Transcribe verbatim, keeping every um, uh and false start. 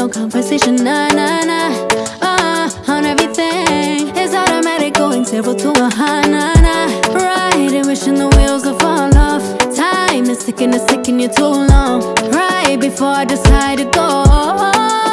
no conversation, nah, nah, nah. Uh, on everything, it's automatic, going zero to a high, nah, nah. Riding, wishing the wheels will fall off. Time is ticking, it's taking you too long. Right before I decide to go.